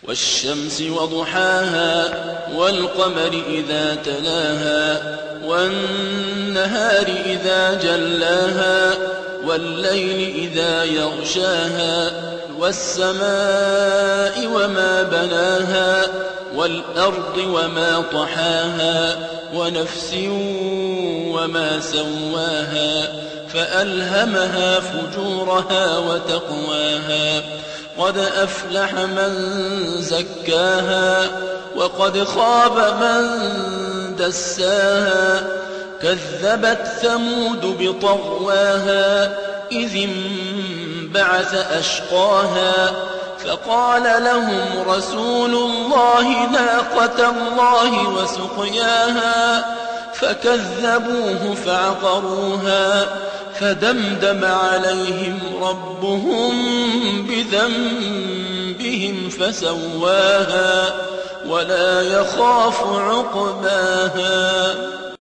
والشمس وضحاها والقمر إذا تلاها والنهار إذا جلاها والليل إذا يغشاها والسماء وما بناها والأرض وما طحاها ونفس وما سواها فألهمها فجورها وتقواها قد أفلح من زكاها وقد خاب من دساها كذبت ثمود بطغواها إذ انبعث أشقاها فقال لهم رسول الله ناقة الله وسقياها فكذبوه فعقروها فدمدم عليهم ربهم بذنبهم فسواها ولا يخاف عقباها.